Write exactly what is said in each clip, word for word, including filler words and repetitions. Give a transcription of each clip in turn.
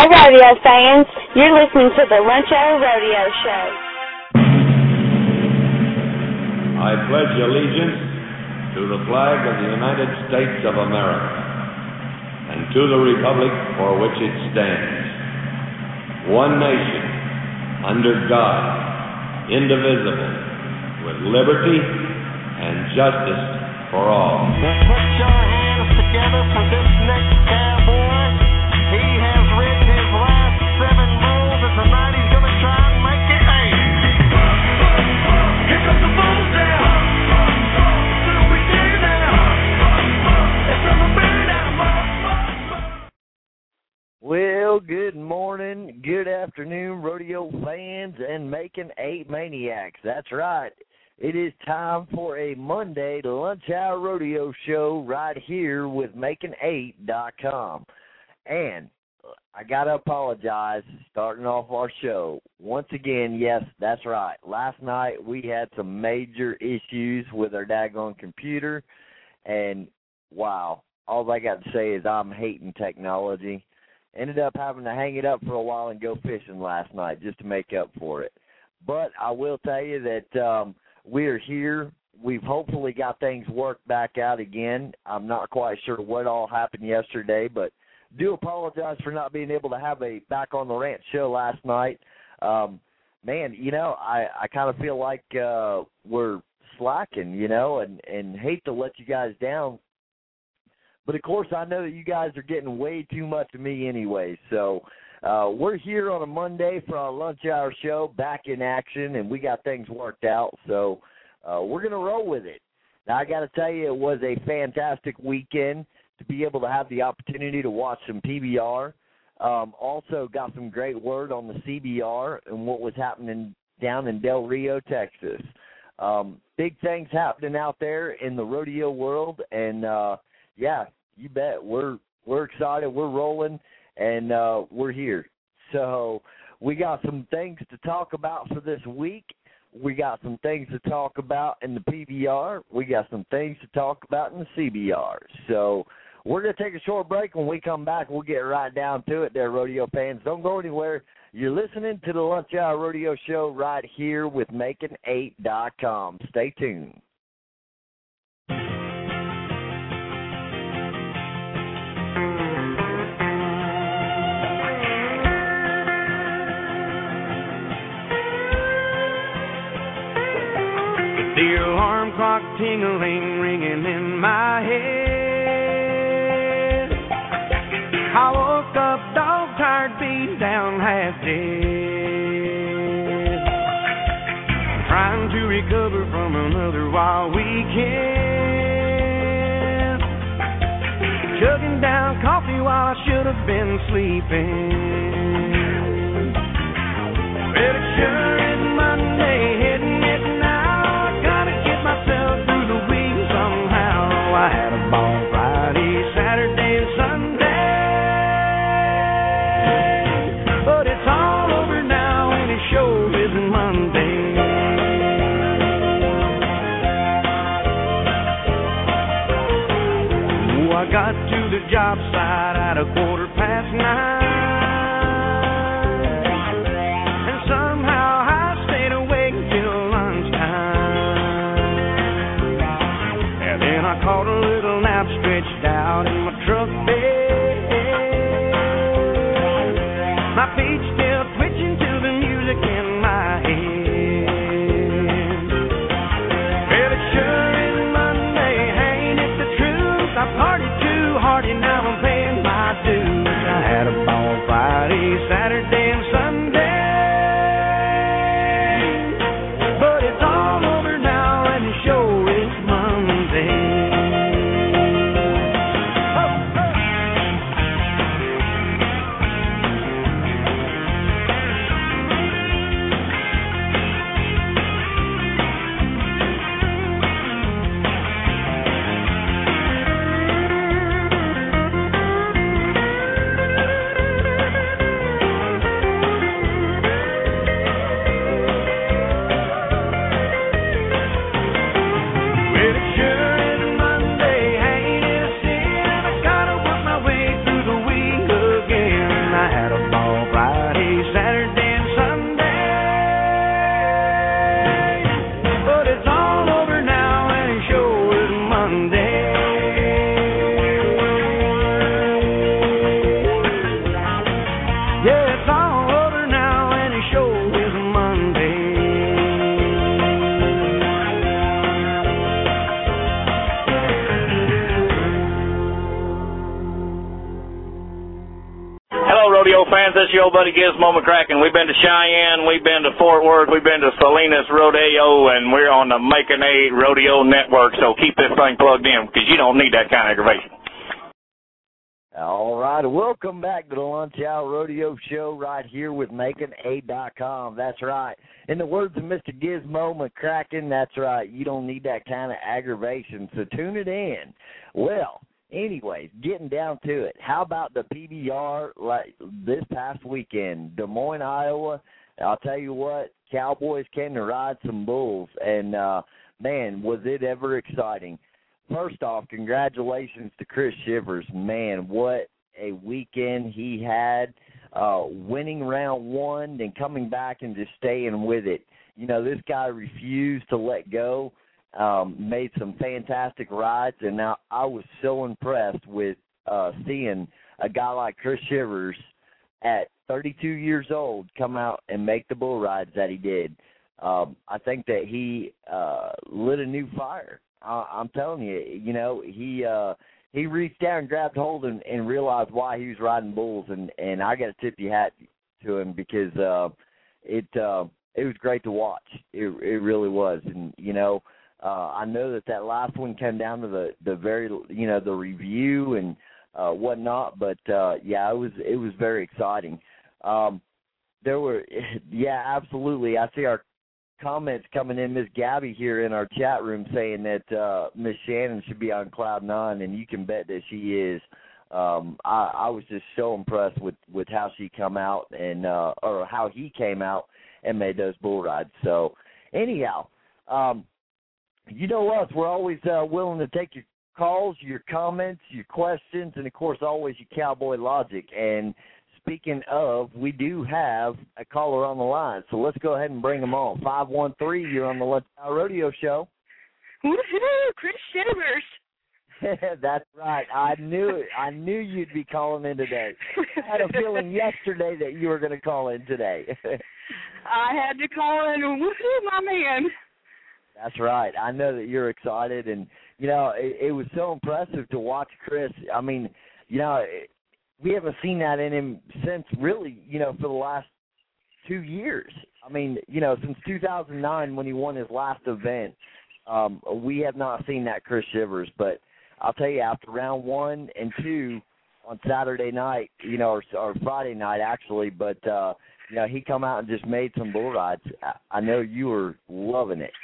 Hi, rodeo fans. You're listening to the Lunch Hour Rodeo Show. I pledge allegiance to the flag of the United States of America and to the republic for which it stands, one nation, under God, indivisible, with liberty and justice for all. Put your hands together for this next cowboy. He has ridden his last seven bulls, and tonight he's going to try and make it eight. Here comes the bulls down. What do we do now? It's from the bird out. Well, good morning, good afternoon, rodeo fans and Making Eight Maniacs. That's right. It is time for a Monday Lunch Hour Rodeo Show right here with Making Eight dot com. And I got to apologize starting off our show. Once again, yes, that's right. Last night we had some major issues with our daggone computer. And, wow, all I got to say is I'm hating technology. Ended up having to hang it up for a while and go fishing last night just to make up for it. But I will tell you that um, we're here. We've hopefully got things worked back out again. I'm not quite sure what all happened yesterday, but do apologize for not being able to have a Back on the Ranch show last night. Um, man, you know, I, I kind of feel like uh, we're slacking, you know, and, and hate to let you guys down. But, of course, I know that you guys are getting way too much of me anyway. So uh, we're here on a Monday for our lunch hour show, back in action, and we got things worked out. So uh, we're going to roll with it. Now, I got to tell you, it was a fantastic weekend to be able to have the opportunity to watch some P B R. Um, also got some great word on the C B R and what was happening down in Del Rio, Texas. Um, big things happening out there in the rodeo world, and uh, yeah, you bet. We're we're excited. We're rolling, and uh, we're here. So we got some things to talk about for this week. We got some things to talk about in the P B R. We got some things to talk about in the C B R. So we're going to take a short break. When we come back, we'll get right down to it there, rodeo fans. Don't go anywhere. You're listening to the Lunch Hour Rodeo Show right here with Making Eight dot com. Stay tuned. The alarm clock tingling, ringing in my head. I woke up dog tired, beat down, half dead. Trying to recover from another wild weekend. Chugging down coffee while I should have been sleeping. Well, it sure is Monday, hitting it now. Gotta get myself through the week somehow. I had a ball Friday, Saturday, and Sunday. But it's all over now, and it sure isn't Monday. Oh, I got to the job site at a quarter past nine. And somehow I stayed awake till lunchtime. And then I caught a little nap stretched out in my truck bed. My feet still twitching to the music in my head. Well, it sure is Monday, ain't it the truth? I partied too hard and now I'm paying my dues. I had a ball rodeo fans. This is your buddy Gizmo McCracken. We've been to Cheyenne, we've been to Fort Worth, we've been to Salinas Rodeo, and we're on the Making a Rodeo Network, so keep this thing plugged in because you don't need that kind of aggravation. All right, welcome back to the Lunch Hour Rodeo Show right here with Making A dot com. That's right. In the words of Mister Gizmo McCracken, that's right. You don't need that kind of aggravation, so tune it in. Well, anyways, getting down to it, how about the P B R like this past weekend? Des Moines, Iowa. I'll tell you what, Cowboys came to ride some bulls, and, uh, man, was it ever exciting. First off, congratulations to Chris Shivers. Man, what a weekend he had, uh, winning round one and coming back and just staying with it. You know, this guy refused to let go, um, made some fantastic rides, and now I was so impressed with uh, seeing a guy like Chris Shivers at thirty-two years old come out and make the bull rides that he did. Um, I think that he uh, lit a new fire. I'm telling you, you know, he uh, he reached down and grabbed hold and, and realized why he was riding bulls, and, and I got to tip your hat to him because uh, it uh, it was great to watch. It it really was, and you know, uh, I know that that last one came down to the, the very you know the review and uh, whatnot, but uh, yeah, it was it was very exciting. Um, there were yeah, absolutely. I see our comments coming in. Miss Gabby here in our chat room saying that uh, Miss Shannon should be on cloud nine, and you can bet that she is. Um, I, I was just so impressed with, with how she come out and uh, or how he came out and made those bull rides. So anyhow, um, you know us. We're always uh, willing to take your calls, your comments, your questions, and of course always your cowboy logic. And speaking of, we do have a caller on the line, so let's go ahead and bring him on. five one three, you're on the Lunch Hour Rodeo Show. Woohoo, Chris Shivers. That's right. I knew it. I knew you'd be calling in today. I had a feeling yesterday that you were going to call in today. I had to call in. Woohoo, my man. That's right. I know that you're excited, and, you know, it, it was so impressive to watch Chris. I mean, you know, it, we haven't seen that in him since really, you know, for the last two years. I mean, you know, since two thousand nine when he won his last event, um, we have not seen that Chris Shivers. But I'll tell you, after round one and two on Saturday night, you know, or, or Friday night actually, but, uh, you know, he come out and just made some bull rides. I know you were loving it.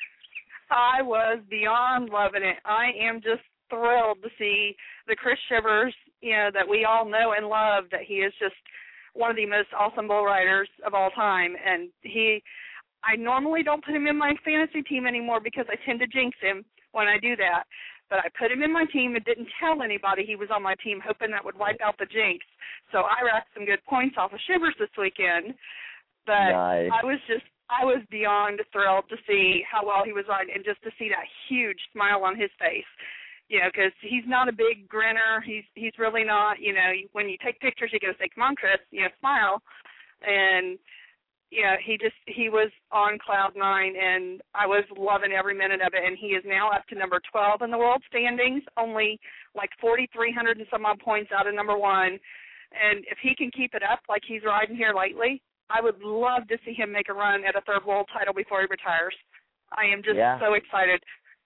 I was beyond loving it. I am just thrilled to see the Chris Shivers, you know, that we all know and love, that he is just one of the most awesome bull riders of all time. And he, I normally don't put him in my fantasy team anymore because I tend to jinx him when I do that. But I put him in my team and didn't tell anybody he was on my team, hoping that would wipe out the jinx. So I racked some good points off of Shivers this weekend. But nice. I was just, I was beyond thrilled to see how well he was riding and just to see that huge smile on his face. You know, because he's not a big grinner. He's he's really not. You know, when you take pictures, you go say, "Come on, Chris," you know, smile. And you know, he just he was on cloud nine, and I was loving every minute of it. And he is now up to number twelve in the world standings, only like forty-three hundred and some odd points out of number one. And if he can keep it up like he's riding here lately, I would love to see him make a run at a third world title before he retires. I am just yeah. so excited.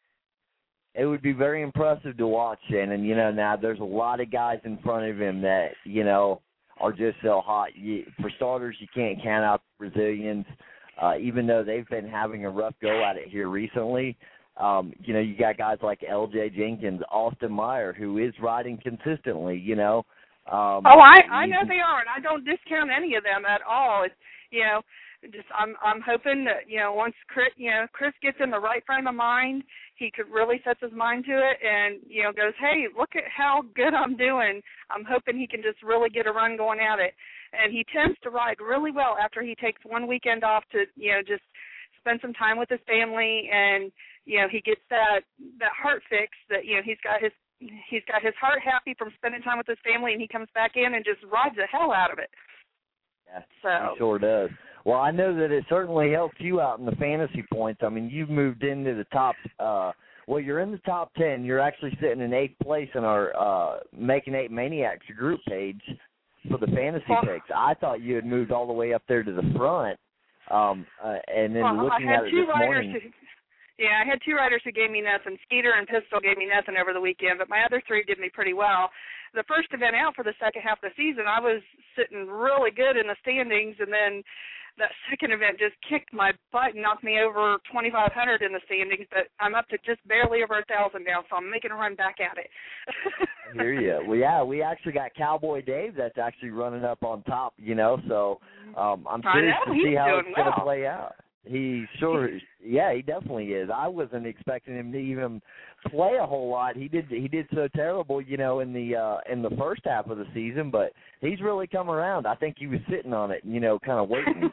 It would be very impressive to watch, Shannon. You know, now there's a lot of guys in front of him that, you know, are just so hot. You, for starters, you can't count out the Brazilians, uh, even though they've been having a rough go at it here recently. Um, you know, you got guys like L J Jenkins, Austin Meyer, who is riding consistently, you know. Um, oh, I, I know they are, and I don't discount any of them at all. It's, you know, just I'm I'm hoping that, you know, once Chris, you know, Chris gets in the right frame of mind, he could really sets his mind to it and, you know, goes, hey, look at how good I'm doing. I'm hoping he can just really get a run going at it. And he tends to ride really well after he takes one weekend off to, you know, just spend some time with his family, and, you know, he gets that, that heart fix that, you know, he's got his he's got his heart happy from spending time with his family, and he comes back in and just rides the hell out of it. Yeah, so. He sure does. Well, I know that it certainly helps you out in the fantasy points. I mean, you've moved into the top uh, – well, you're in the top ten. You're actually sitting in eighth place in our uh, Making Eight Maniacs group page. for the fantasy well, picks. I thought you had moved all the way up there to the front, um, uh, and then well, looking I had at it two this riders morning. Who, yeah, I had two riders who gave me nothing. Skeeter and Pistol gave me nothing over the weekend, but my other three did me pretty well. The first event out for the second half of the season, I was sitting really good in the standings, and then that second event just kicked my butt and knocked me over twenty-five hundred in the standings, but I'm up to just barely over one thousand now, so I'm making a run back at it. I hear you. Well, yeah, we actually got Cowboy Dave that's actually running up on top, you know, so um, I'm curious I know, to see he's how doing it's going to well. play out. He sure, yeah, he definitely is. I wasn't expecting him to even play a whole lot. He did, he did so terrible, you know, in the uh, in the first half of the season, but he's really come around. I think he was sitting on it, you know, kind of waiting.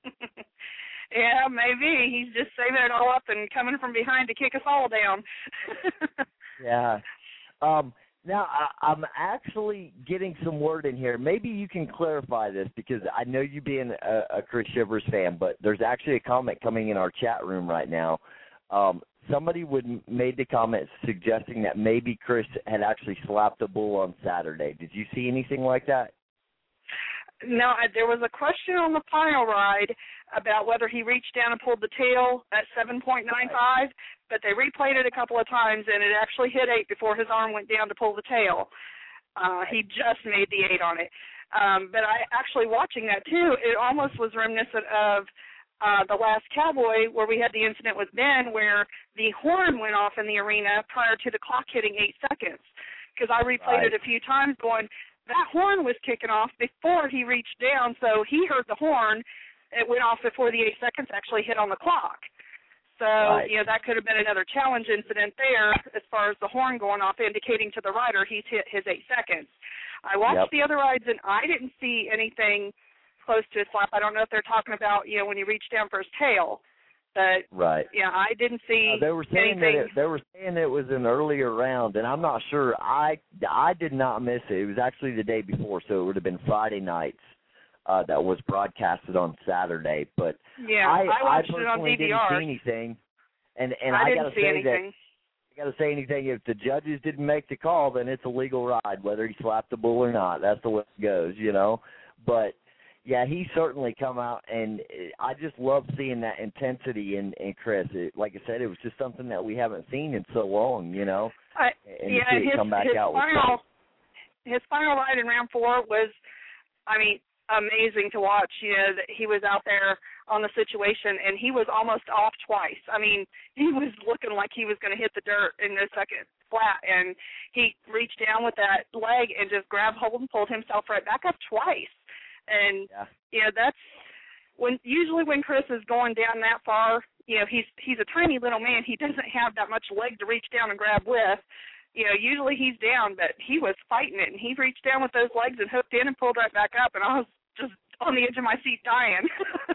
Yeah, maybe he's just saving it all up and coming from behind to kick us all down. Yeah. Um, now, I, I'm actually getting some word in here. Maybe you can clarify this because I know you being a, a Chris Shivers fan, but there's actually a comment coming in our chat room right now. Um, somebody would made the comment suggesting that maybe Chris had actually slapped a bull on Saturday. Did you see anything like that? No, I, there was a question on the final ride about whether he reached down and pulled the tail at seven point nine five, but they replayed it a couple of times, and it actually hit eight before his arm went down to pull the tail. Uh, he just made the eight on it. Um, but I actually watching that, too, it almost was reminiscent of uh, the last Cowboy where we had the incident with Ben where the horn went off in the arena prior to the clock hitting eight seconds. Because I replayed Right. it a few times going, that horn was kicking off before he reached down, so he heard the horn. It went off before the eight seconds actually hit on the clock. So, Right. you know, that could have been another challenge incident there as far as the horn going off, indicating to the rider he's hit his eight seconds. I watched Yep. the other rides, and I didn't see anything close to a slap. I don't know if they're talking about, you know, when he reached down for his tail. But, Right. yeah, I didn't see Uh, they were saying anything. that it, they were saying it was an earlier round, and I'm not sure. I I did not miss it. It was actually the day before, so it would have been Friday nights uh, that was broadcasted on Saturday. But yeah, I, I watched I it on personally D V R. didn't see anything, and and I I, didn't gotta see say anything. that I gotta say anything. If the judges didn't make the call, then it's a legal ride, whether he slapped the bull or not. That's the way it goes, you know. But yeah, he certainly come out, and I just love seeing that intensity in, in Chris. It, like I said, it was just something that we haven't seen in so long, you know. I, And yeah, to see it his, come back his out was final his final ride in round four was, I mean, amazing to watch. You know, that he was out there on the situation, and he was almost off twice. I mean, he was looking like he was going to hit the dirt in the second flat, and he reached down with that leg and just grabbed hold and pulled himself right back up twice. And Yeah. you know, that's when usually when Chris is going down that far, you know, he's he's a tiny little man. He doesn't have that much leg to reach down and grab with. You know, usually he's down, but he was fighting it, and he reached down with those legs and hooked in and pulled right back up, and I was just on the edge of my seat dying.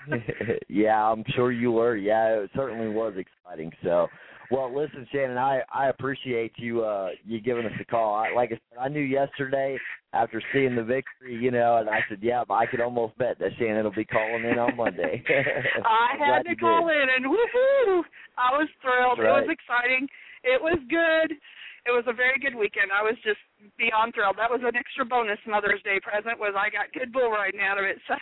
Yeah, I'm sure you were. Yeah, it certainly was exciting. So, well, listen, Shannon, I, I appreciate you uh, you giving us a call. I, like I said, I knew yesterday after seeing the victory, you know, and I said, yeah, I could almost bet that Shannon will be calling in on Monday. I had to call in, and woohoo! I was thrilled. That's It right. was exciting. It was good. It was a very good weekend. I was just beyond thrilled. That was an extra bonus Mother's Day present, was I got good bull riding out of it. So.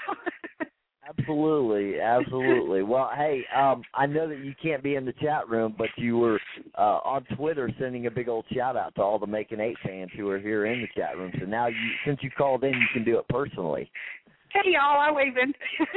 Absolutely, absolutely. Well, hey, um, I know that you can't be in the chat room, but you were uh, on Twitter sending a big old shout out to all the Making Eight fans who are here in the chat room. So now, you, since you called in, you can do it personally. Hey, y'all, I'm waving.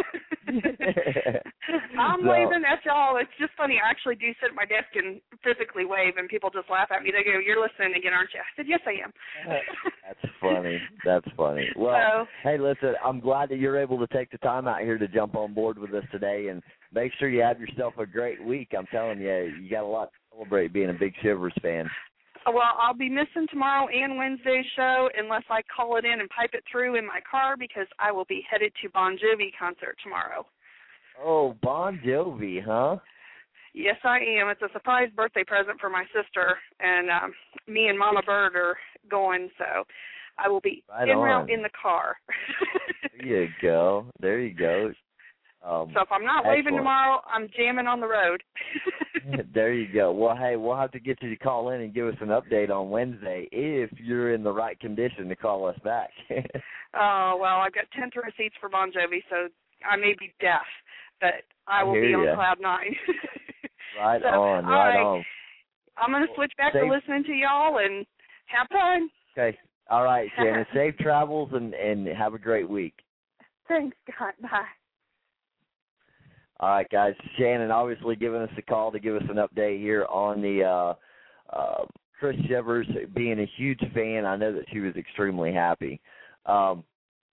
I'm So- waving at y'all. It's just funny. I actually do sit at my desk and physically wave, and people just laugh at me. They go, "You're listening again, aren't you?" I said, "Yes, I am." That's funny. That's funny. Well, So- hey, listen, I'm glad that you're able to take the time out here to jump on board with us today, and make sure you have yourself a great week. I'm telling you, you got a lot to celebrate being a big Shivers fan. Well, I'll be missing tomorrow and Wednesday's show unless I call it in and pipe it through in my car because I will be headed to Bon Jovi concert tomorrow. Oh, Bon Jovi, huh? Yes, I am. It's a surprise birthday present for my sister, and um, me and Mama Bird are going, so I will be Right en route on. in the car. There you go. There you go. Um, So if I'm not waving excellent. tomorrow, I'm jamming on the road. There you go. Well, hey, we'll have to get you to call in and give us an update on Wednesday if you're in the right condition to call us back. Oh, well, I've got tenth receipts for Bon Jovi, so I may be deaf, but I will I be hear on ya. cloud nine. Right So, on, right I, on. I'm going to switch back Safe- to listening to y'all and have fun. Okay. All right, Shannon. Safe travels and, and have a great week. Thanks, God. Bye. All right, guys. Shannon obviously giving us a call to give us an update here on the uh, uh, Chris Shivers being a huge fan. I know that she was extremely happy. Um,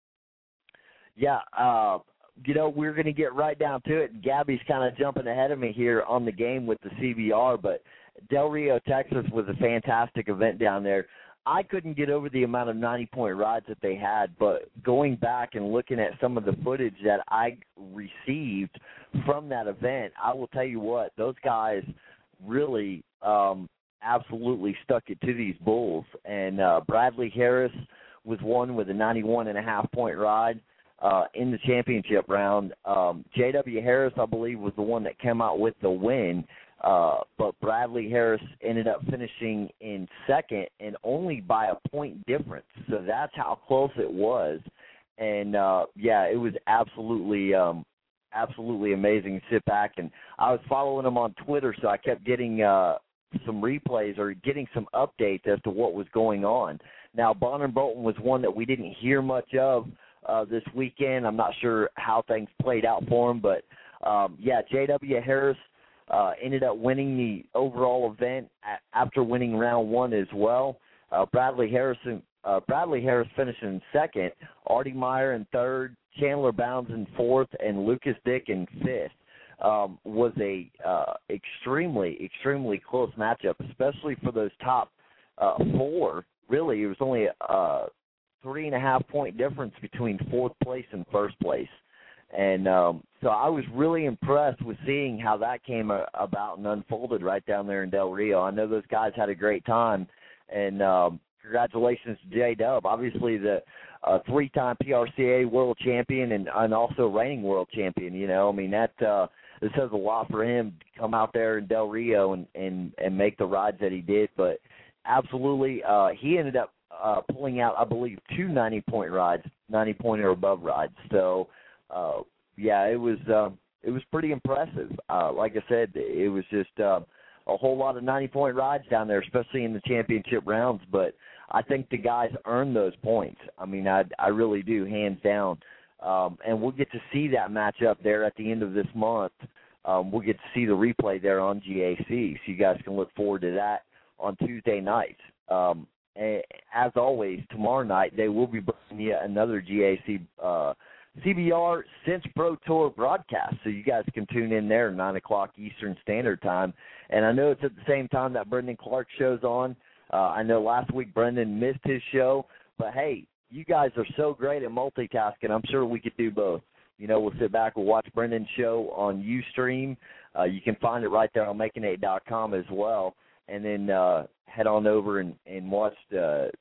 yeah, uh, you know, we're going to get right down to it. Gabby's kind of jumping ahead of me here on the game with the C B R, but Del Rio, Texas was a fantastic event down there. I couldn't get over the amount of ninety-point rides that they had, but going back and looking at some of the footage that I received from that event, I will tell you what, those guys really um, absolutely stuck it to these bulls. And uh, Bradley Harris was one with a ninety-one and a half point ride uh, in the championship round. Um, J W Harris, I believe, was the one that came out with the win. Uh, but Bradley Harris ended up finishing in second and only by a point difference. So that's how close it was. And, uh, yeah, it was absolutely um, absolutely amazing to sit back. And I was following him on Twitter, so I kept getting uh, some replays or getting some updates as to what was going on. Now, Bonner Bolton was one that we didn't hear much of uh, this weekend. I'm not sure how things played out for him. But, um, yeah, J W Harris Uh, ended up winning the overall event a- after winning round one as well. Uh, Bradley Harrison, uh, Bradley Harris finishing in second, Artie Meyer in third, Chandler Bounds in fourth, and Lucas Dick in fifth. Um, was a uh, extremely, extremely close matchup, especially for those top uh, four. Really, it was only a three and a half point difference between fourth place and first place. And um, so I was really impressed with seeing how that came a, about and unfolded right down there in Del Rio. I know those guys had a great time, and um, congratulations to J-Dub, obviously the uh, three-time P R C A world champion and, and also reigning world champion. You know, I mean, that uh, this says a lot for him to come out there in Del Rio and, and, and make the rides that he did. But absolutely, uh, he ended up uh, pulling out, I believe, two ninety-point rides, ninety-point or above rides. So, Uh, yeah, it was uh, it was pretty impressive. Uh, like I said, it was just uh, a whole lot of ninety-point rides down there, especially in the championship rounds. But I think the guys earned those points. I mean, I, I really do, hands down. Um, and we'll get to see that matchup there at the end of this month. Um, we'll get to see the replay there on G A C, so you guys can look forward to that on Tuesday nights. Um, and as always, tomorrow night they will be bringing you another G A C uh C B R Since Pro Tour broadcast, so you guys can tune in there at nine o'clock Eastern Standard Time. And I know it's at the same time that Brendan Clark show's on. Uh, I know last week Brendan missed his show, but, hey, you guys are so great at multitasking. I'm sure we could do both. You know, we'll sit back and watch Brendan's show on Ustream. Uh, you can find it right there on making eight dot com as well. And then uh, head on over and, and watch the,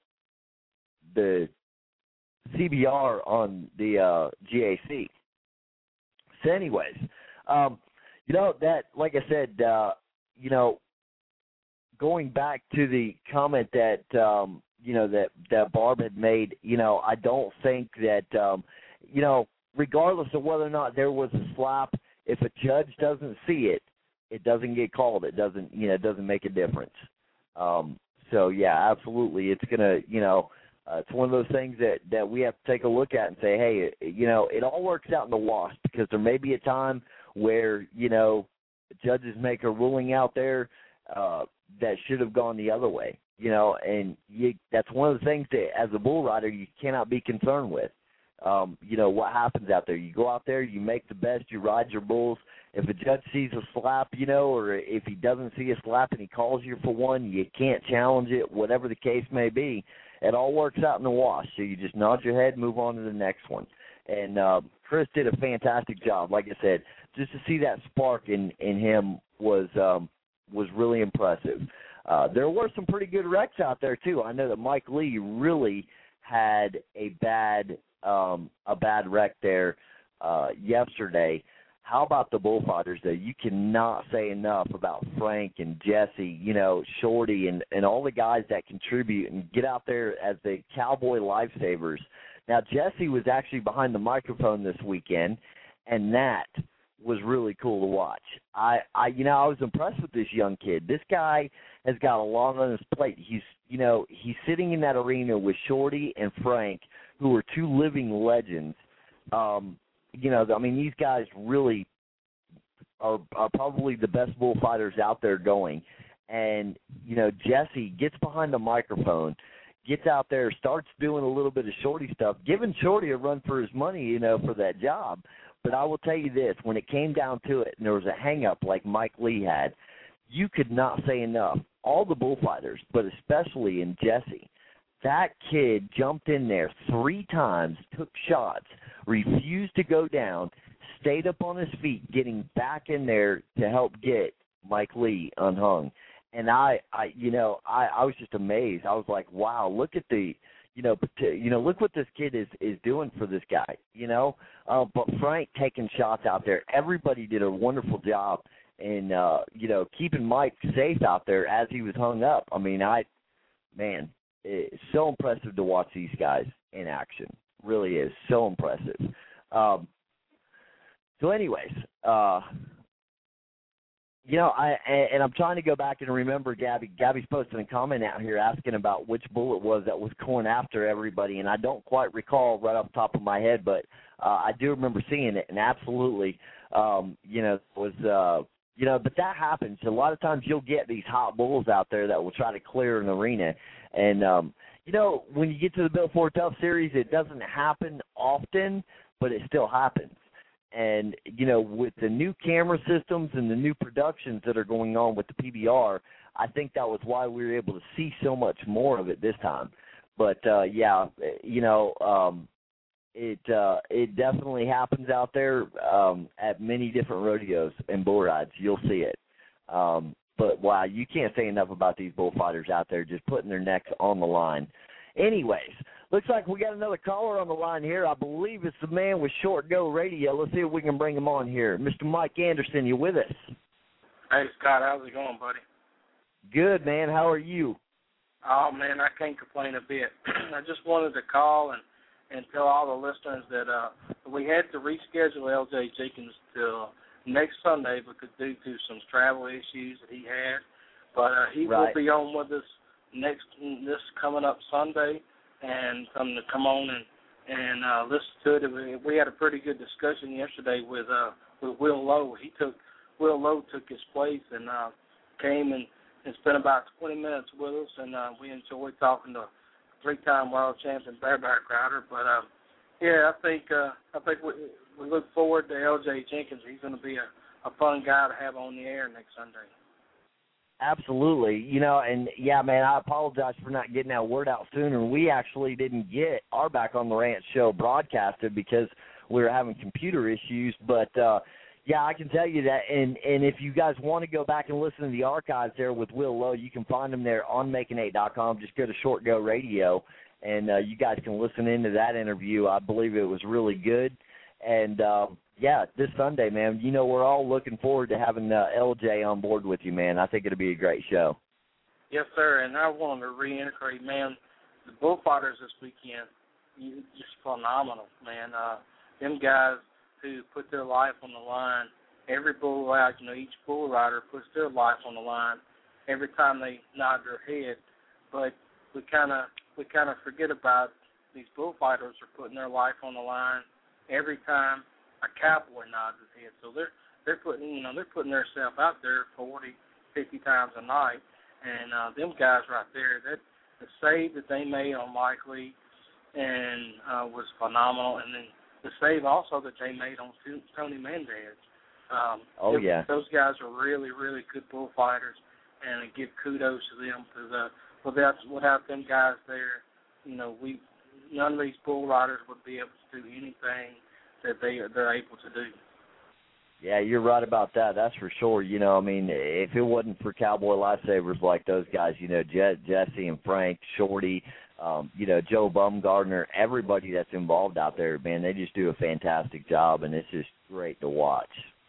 the C B R on the uh, G A C. So anyways, um, you know, that, like I said, uh, you know, going back to the comment that, um, you know, that, that Barb had made, you know, I don't think that, um, you know, regardless of whether or not there was a slap, if a judge doesn't see it, it doesn't get called. It doesn't, you know, it doesn't make a difference. Um, so, yeah, absolutely. It's going to, you know, Uh, it's one of those things that, that we have to take a look at and say, hey, you know, it all works out in the wash, because there may be a time where, you know, judges make a ruling out there uh, that should have gone the other way, you know, and you, that's one of the things that as a bull rider you cannot be concerned with. Um, you know, what happens out there. You go out there, you make the best, you ride your bulls. If a judge sees a slap, you know, or if he doesn't see a slap and he calls you for one, you can't challenge it, whatever the case may be. It all works out in the wash. So you just nod your head, move on to the next one. And uh, Chris did a fantastic job. Like I said, just to see that spark in, in him was um, was really impressive. Uh, there were some pretty good wrecks out there, too. I know that Mike Lee really had a bad um, a bad wreck there uh, yesterday. how about the bullfighters, though? You cannot say enough about Frank and Jesse, you know, Shorty, and, and all the guys that contribute and get out there as the cowboy lifesavers. Now, Jesse was actually behind the microphone this weekend, and that was really cool to watch. I, I, you know, I was impressed with this young kid. This guy has got a lot on his plate. He's, you know, he's sitting in that arena with Shorty and Frank, who are two living legends. Um, you know, I mean, these guys really are, are probably the best bullfighters out there going. And, you know, Jesse gets behind the microphone, gets out there, starts doing a little bit of Shorty stuff, giving Shorty a run for his money, you know, for that job. But I will tell you this, when it came down to it and there was a hang-up like Mike Lee had, you could not say enough. All the bullfighters, but especially in Jesse, that kid jumped in there three times, took shots, refused to go down, stayed up on his feet, getting back in there to help get Mike Lee unhung. And I, I you know, I, I was just amazed. I was like, wow, look at the, you know, you know, look what this kid is, is doing for this guy, you know. Uh, but Frank taking shots out there. Everybody did a wonderful job in, uh, you know, keeping Mike safe out there as he was hung up. I mean, I, man, it's so impressive to watch these guys in action. Really is so impressive. Um, so anyways, uh, you know, I and I'm trying to go back and remember Gabby. Gabby's posting a comment out here asking about which bull it was that was going after everybody, and I don't quite recall right off the top of my head, but uh, I do remember seeing it, and absolutely, um, you know, it was, uh, you know, but that happens. A lot of times you'll get these hot bulls out there that will try to clear an arena, and, um, you know, when you get to the Bill Ford Tough Series, it doesn't happen often, but it still happens. And, you know, with the new camera systems and the new productions that are going on with the P B R, I think that was why we were able to see so much more of it this time. But, uh, yeah, you know, um, it uh, it definitely happens out there um, at many different rodeos and bull rides. You'll see it. Um, but, wow, you can't say enough about these bullfighters out there just putting their necks on the line. Anyways, looks like we got another caller on the line here. I believe it's the man with Short Go Radio. Let's see if we can bring him on here. Mister Mike Anderson, you with us? Hey, Scott, how's it going, buddy? Good, man. How are you? Oh, man, I can't complain a bit. I just wanted to call and, and tell all the listeners that uh, we had to reschedule L J Jenkins till next Sunday because due to some travel issues that he had. But uh, he right. will be on with us next this coming up Sunday, and come to come on and and uh, listen to it. We, we had a pretty good discussion yesterday with uh, with Will Lowe. He took Will Lowe took his place and uh, came and, and spent about twenty minutes with us, and uh, we enjoyed talking to three-time world champion bareback rider. But uh, yeah, I think uh, I think we, we look forward to L J Jenkins. He's going to be a, a fun guy to have on the air next Sunday. Absolutely. You know, and, yeah, man, I apologize for not getting that word out sooner. We actually didn't get our Back on the Ranch show broadcasted because we were having computer issues. But, uh, yeah, I can tell you that. And, and if you guys want to go back and listen to the archives there with Will Lowe, you can find them there on making eight dot com. Just go to Short Go Radio, and uh, you guys can listen into that interview. I believe it was really good. And, uh, yeah, this Sunday, man, you know, we're all looking forward to having uh, L J on board with you, man. I think it'll be a great show. Yes, sir, and I wanted to reiterate, man, the bullfighters this weekend, you, just phenomenal, man. Uh, them guys who put their life on the line, every bull rider, you know, each bull rider puts their life on the line every time they nod their head. But we kind of we kind of forget about these bullfighters are putting their life on the line every time a cowboy nods his head. So they're they're putting you know they're putting themselves out there forty, fifty times a night, and uh, them guys right there, that the save that they made on Mike Lee and uh, was phenomenal, and then the save also that they made on Tony Mendez. Um, oh yeah, those guys are really really good bullfighters, and I give kudos to them because uh, without without them guys there, you know we none of these bull riders would be able to do anything that they they're able to do. Yeah, you're right about that. That's for sure. You know, I mean, if it wasn't for cowboy lifesavers like those guys, you know, Je- Jesse and Frank, Shorty, um, you know, Joe Bumgardner, everybody that's involved out there, man, they just do a fantastic job, and it's just great to watch.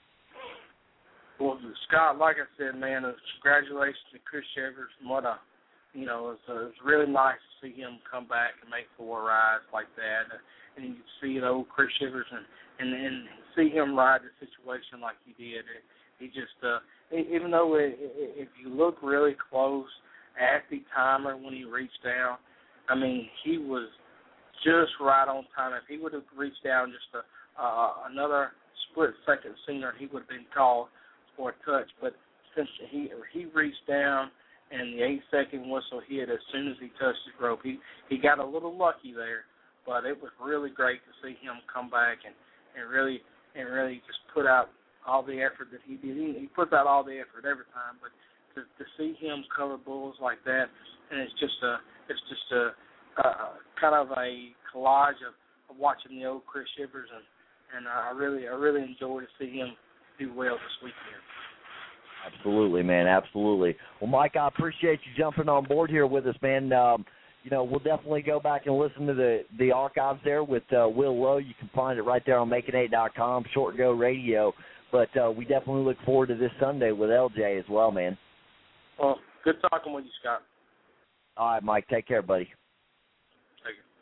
Well, Scott, like I said, man, uh, congratulations to Chris Shivers. What a, you know, it's, uh, it's really nice to see him come back and make four rides like that. Uh, and you can see the old Chris Shivers and, and, and see him ride the situation like he did. It, he just, uh, even though it, it, if you look really close at the timer when he reached down, I mean, he was just right on time. If he would have reached down just a, uh, another split second sooner, he would have been called for a touch. But since he he reached down and the eight second whistle hit as soon as he touched the rope, he, he got a little lucky there. But it was really great to see him come back and, and really and really just put out all the effort that he did. He, he puts out all the effort every time, but to, to see him cover bulls like that, and it's just a it's just a, a kind of a collage of, of watching the old Chris Shivers, and and I really I really enjoy to see him do well this weekend. Absolutely, man. Absolutely. Well, Mike, I appreciate you jumping on board here with us, man. Um, you know, we'll definitely go back and listen to the, the archives there with uh, Will Lowe. You can find it right there on making eight dot com, Short Go Radio. But uh, we definitely look forward to this Sunday with L J as well, man. Well, good talking with you, Scott. All right, Mike. Take care, buddy. Take care.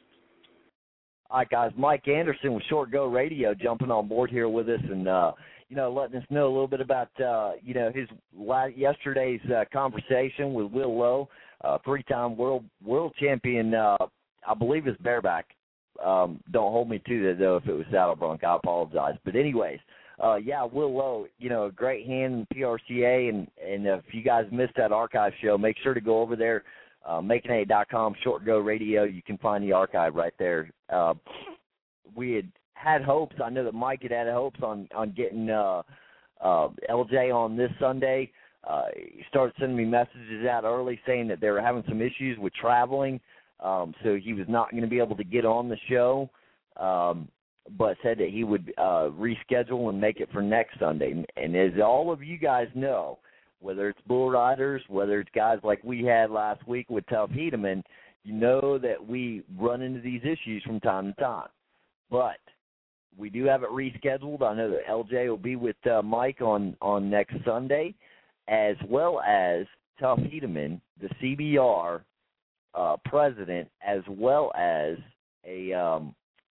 All right, guys. Mike Anderson with Short Go Radio jumping on board here with us and, uh, you know, letting us know a little bit about, uh, you know, his yesterday's uh, conversation with Will Lowe, uh, three-time world world champion, uh, I believe it's bareback. Um, don't hold me to that, though, if it was saddle bronc. I apologize. But anyways, uh, yeah, Will Lowe, you know, a great hand in P R C A, and, and if you guys missed that archive show, make sure to go over there, uh, making eight dot com, Short Go Radio. You can find the archive right there. Uh, we had had hopes. I know that Mike had had hopes on, on getting uh, uh, L J on this Sunday. Uh, he started sending me messages out early saying that they were having some issues with traveling, um, so he was not going to be able to get on the show, um, but said that he would uh, reschedule and make it for next Sunday. And as all of you guys know, whether it's bull riders, whether it's guys like we had last week with Tuff Hedeman, you know that we run into these issues from time to time. But we do have it rescheduled. I know that L J will be with uh, Mike on, on next Sunday, as well as Tuff Hedeman, the C B R uh, president, as well as a um,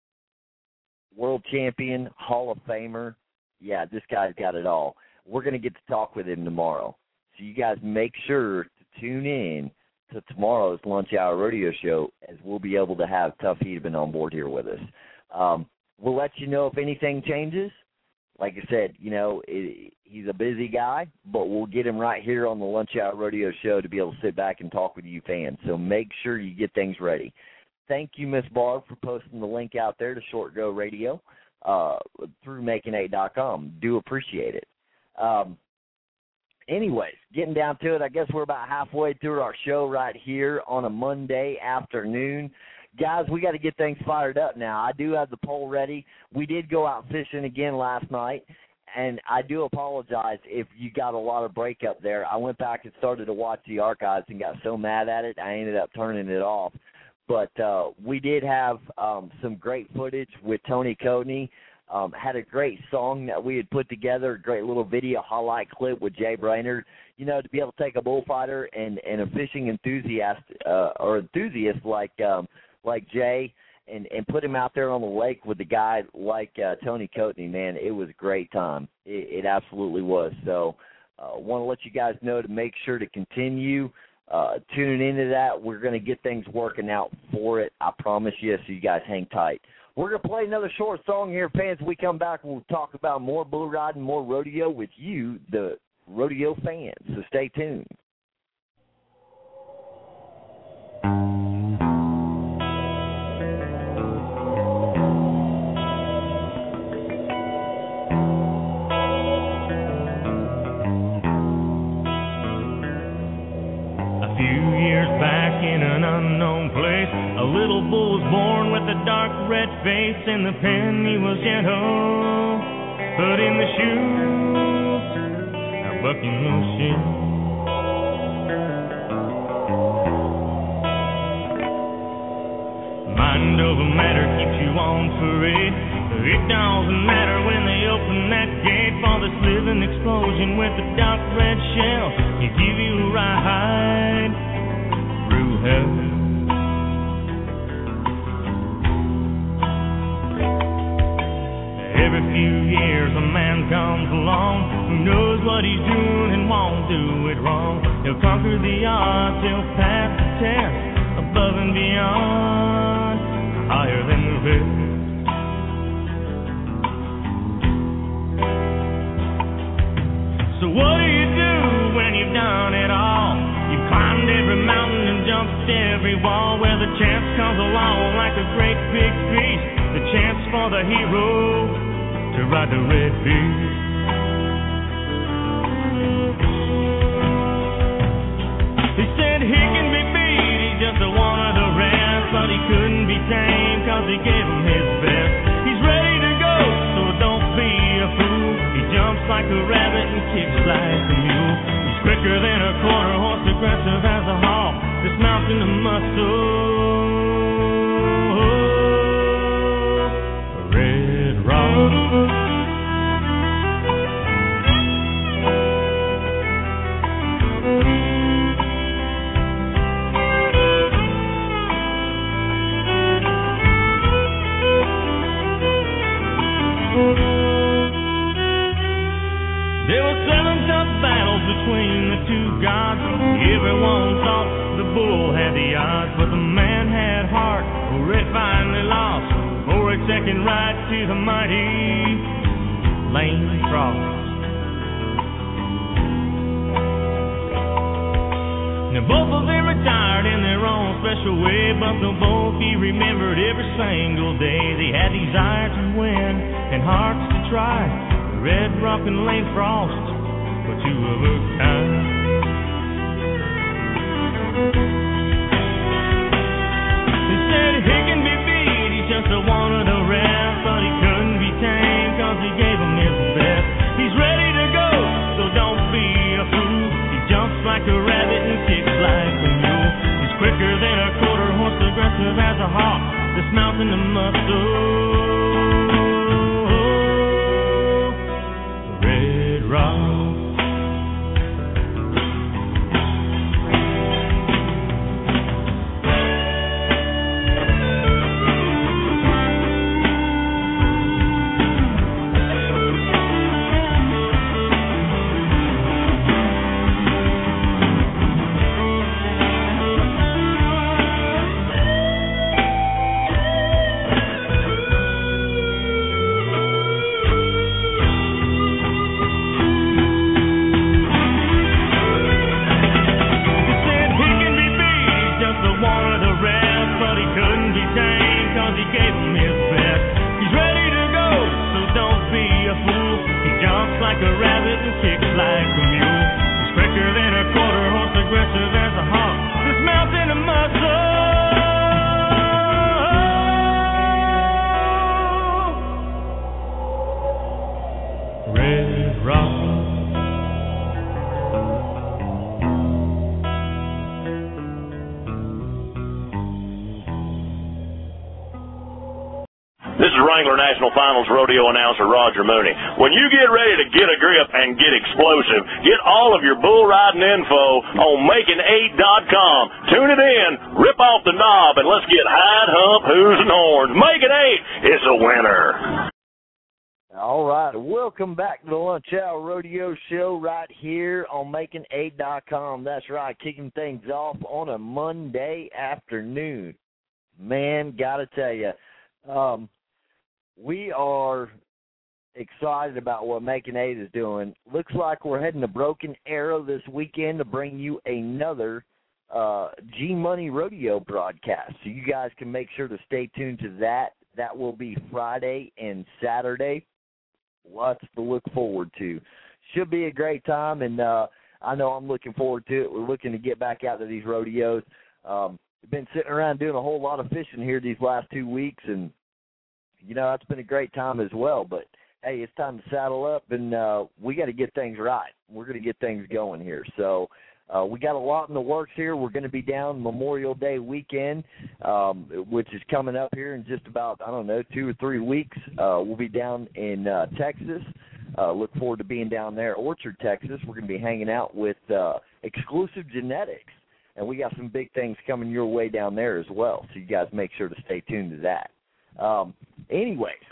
world champion, Hall of Famer. Yeah, this guy's got it all. We're going to get to talk with him tomorrow. So you guys make sure to tune in to tomorrow's Lunch Hour Rodeo Show, as we'll be able to have Tuff Hedeman on board here with us. Um, we'll let you know if anything changes. Like I said, you know, it, he's a busy guy, but we'll get him right here on the Lunch Hour Rodeo Show to be able to sit back and talk with you fans. So make sure you get things ready. Thank you, Miss Barb, for posting the link out there to Short Go Radio uh, through making eight dot com. Do appreciate it. Um, anyways, getting down to it, I guess we're about halfway through our show right here on a Monday afternoon. Guys, we got to get things fired up now. I do have the poll ready. We did go out fishing again last night, and I do apologize if you got a lot of breakup there. I went back and started to watch the archives and got so mad at it, I ended up turning it off. But uh, we did have um, some great footage with Tony Coatney. Um, had a great song that we had put together, a great little video highlight clip with Jay Brainerd. You know, to be able to take a bullfighter and, and a fishing enthusiast uh, or enthusiast like um, like Jay and, and put him out there on the lake with a guy like uh, Tony Coatney, man, it was a great time. It, it absolutely was. So I uh, want to let you guys know to make sure to continue uh, tuning into that. We're going to get things working out for it, I promise you, so you guys hang tight. We're going to play another short song here, fans. When we come back, we'll talk about more bull riding, more rodeo with you, the rodeo fans. So stay tuned. A few years back in an unknown place, a little bull was born with a dark red face, and the pen he was gentle, put in the shoes, a bucking loose shoe. Mind over matter keeps you on parade. It doesn't matter when they open that gate for this living explosion every few years a man comes along who knows what he's doing and won't do it wrong. He'll conquer the odds, he'll pass the test, above and beyond, higher than the rest. So what do you do when you've done it all? You've climbed every mountain and jumped every wall. Where the chance comes along like a great big feast, the chance for the hero to ride the red beast. He said he can be beat, he's just a one of the rest, but he couldn't be tamed cause he gave him his best. He's ready to go, so don't be a fool. He jumps like a rabbit and kicks like a mule. He's quicker than a quarter horse, aggressive as a hawk, dismounting the muscle. Red Rock. There were seven tough battles between the two gods. Everyone thought the bull had the odds, but the man had heart. Red finally lost for a second right to the mighty Lane Frost. Now both of them retired in their own special way, but they'll both be remembered every single day. They had desire to win and hearts to try. Red Rock and Lane Frost were two of a kind. They said he can be beat, he's just a one of the rest, but he couldn't be tamed cause he gave him his best. He's ready to go, so don't be a fool. He jumps like a rabbit and kicks like a mule. He's quicker than a quarter horse, aggressive as a hawk, dismounting the muscle. Finals rodeo announcer Roger Mooney. When you get ready to get a grip and get explosive, get all of your bull riding info on making eight dot com. Tune it in, rip off the knob, and let's get hide, hump, hooves, and horns. Making eight, it's a winner. All right, welcome back to the Lunch Hour Rodeo Show right here on making eight dot com. That's right, kicking things off on a Monday afternoon. Man, gotta tell you, um, we are excited about what Making Eight is doing. Looks like we're heading to Broken Arrow this weekend to bring you another uh, G-Money Rodeo broadcast. So you guys can make sure to stay tuned to that. That will be Friday and Saturday. Lots to look forward to. Should be a great time, and uh, I know I'm looking forward to it. We're looking to get back out to these rodeos. Um, we've been sitting around doing a whole lot of fishing here these last two weeks, and you know, it's been a great time as well, but, hey, it's time to saddle up, and uh, we got to get things right. We're going to get things going here. So uh, we got a lot in the works here. We're going to be down Memorial Day weekend, um, which is coming up here in just about, I don't know, two or three weeks. Uh, we'll be down in uh, Texas. Uh, look forward to being down there, Orchard, Texas. We're going to be hanging out with uh, Exclusive Genetics, and we got some big things coming your way down there as well, so you guys make sure to stay tuned to that. Um, anyways,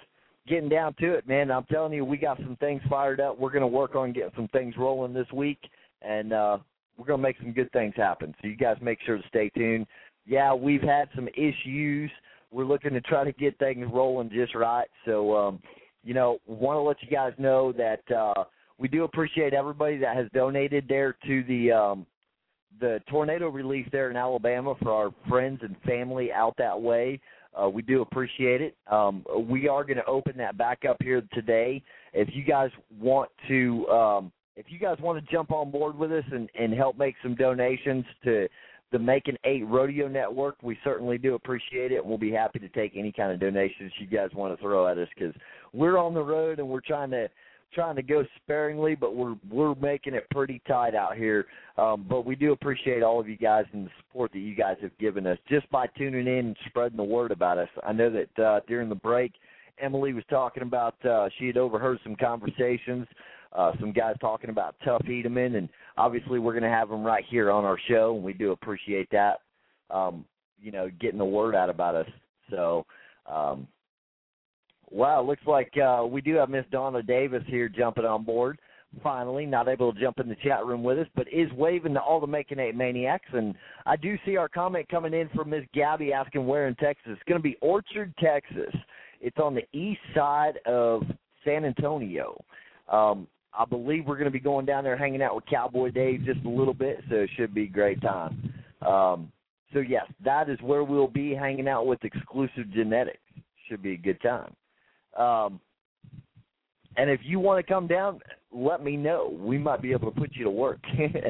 getting down to it, man. I'm telling you, we got some things fired up. We're going to work on getting some things rolling this week, and uh, we're going to make some good things happen. So you guys make sure to stay tuned. Yeah, we've had some issues. We're looking to try to get things rolling just right. So, um, you know, want to let you guys know that uh, we do appreciate everybody that has donated there to the um, the tornado relief there in Alabama for our friends and family out that way. Uh, we do appreciate it. Um, we are going to open that back up here today. If you guys want to, um, if you guys want to jump on board with us and, and help make some donations to the Making Eight Rodeo Network, we certainly do appreciate it. We'll be happy to take any kind of donations you guys want to throw at us, because we're on the road and we're trying to trying to go sparingly, but we're we're making it pretty tight out here. Um, but we do appreciate all of you guys and the support that you guys have given us just by tuning in and spreading the word about us. I know that uh, during the break, Emily was talking about uh, she had overheard some conversations, uh, some guys talking about Tough Edeman, and obviously we're going to have them right here on our show, and we do appreciate that, um, you know, getting the word out about us. So, um, wow, looks like uh, we do have Miss Donna Davis here jumping on board. Finally, not able to jump in the chat room with us, but is waving to all the Making Eight Maniacs. And I do see our comment coming in from Miss Gabby asking where in Texas. It's going to be Orchard, Texas. It's on the east side of San Antonio. Um, I believe we're going to be going down there hanging out with Cowboy Dave just a little bit, so it should be a great time. Um, so, yes, that is where we'll be hanging out with Exclusive Genetics. Should be a good time. Um, and if you want to come down, let me know. We might be able to put you to work.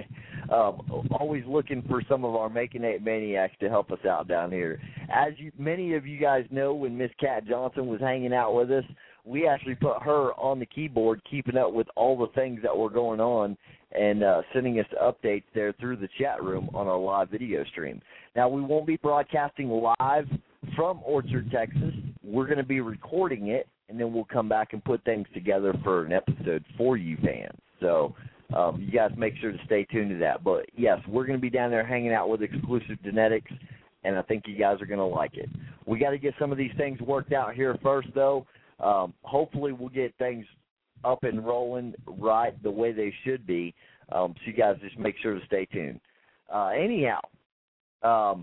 um, always looking for some of our Making Eight Maniacs to help us out down here. As you, many of you guys know, when Miss Kat Johnson was hanging out with us, we actually put her on the keyboard, keeping up with all the things that were going on and uh, sending us updates there through the chat room on our live video stream. Now, we won't be broadcasting live from Orchard, Texas. We're going to be recording it, and then we'll come back and put things together for an episode for you fans. So um, you guys make sure to stay tuned to that. But, yes, we're going to be down there hanging out with Exclusive Genetics, and I think you guys are going to like it. We got to get some of these things worked out here first, though. Um, hopefully we'll get things up and rolling right the way they should be. Um, so you guys just make sure to stay tuned. Uh, anyhow, um,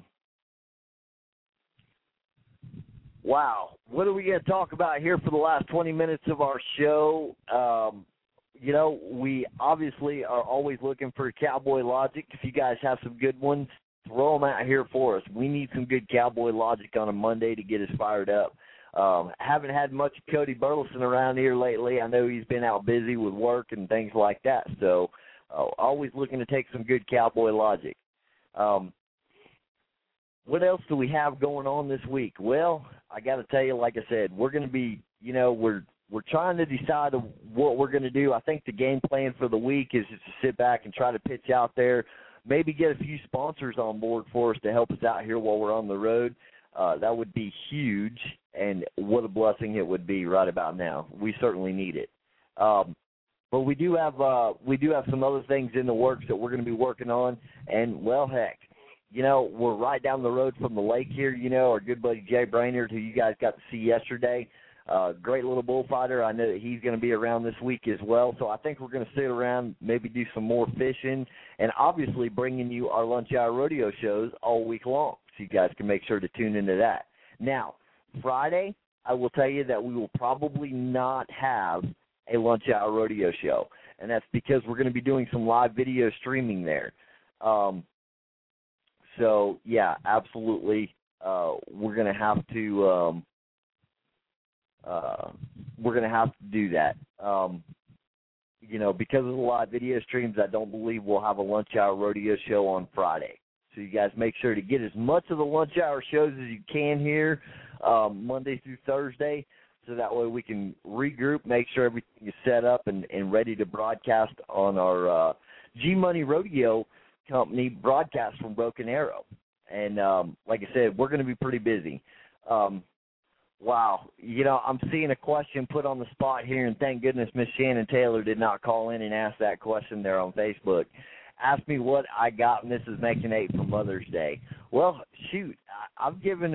wow, what are we going to talk about here for the last twenty minutes of our show? Um, you know, we obviously are always looking for Cowboy Logic. If you guys have some good ones, throw them out here for us. We need some good Cowboy Logic on a Monday to get us fired up. Um, haven't had much Cody Burleson around here lately. I know he's been out busy with work and things like that. So uh, always looking to take some good Cowboy Logic. Um, what else do we have going on this week? Well, I got to tell you, like I said, we're going to be, you know, we're we're trying to decide what we're going to do. I think the game plan for the week is just to sit back and try to pitch out there, maybe get a few sponsors on board for us to help us out here while we're on the road. Uh, that would be huge, and what a blessing it would be right about now. We certainly need it. Um, but we do have uh, we do have some other things in the works that we're going to be working on, and, well, heck, you know, we're right down the road from the lake here, you know, our good buddy Jay Brainerd, who you guys got to see yesterday. Uh, great little bullfighter. I know that he's going to be around this week as well, so I think we're going to sit around, maybe do some more fishing, and obviously bringing you our Lunch Hour Rodeo shows all week long. So you guys can make sure to tune into that. Now, Friday, I will tell you that we will probably not have a Lunch Hour Rodeo show, and that's because we're going to be doing some live video streaming there. Um, so, yeah, absolutely, uh, we're going to have to um, uh, we're going to have to do that. Um, you know, because of the live video streams, I don't believe we'll have a Lunch Hour Rodeo show on Friday. So you guys make sure to get as much of the lunch hour shows as you can here um, Monday through Thursday, so that way we can regroup, make sure everything is set up and, and ready to broadcast on our uh, G-Money Rodeo Company broadcast from Broken Arrow. And um, like I said, we're going to be pretty busy. Um, wow. You know, I'm seeing a question put on the spot here, and thank goodness Miss Shannon Taylor did not call in and ask that question there on Facebook. Asked me what I got Missus Making Eight for Mother's Day. Well, shoot, I, I've given her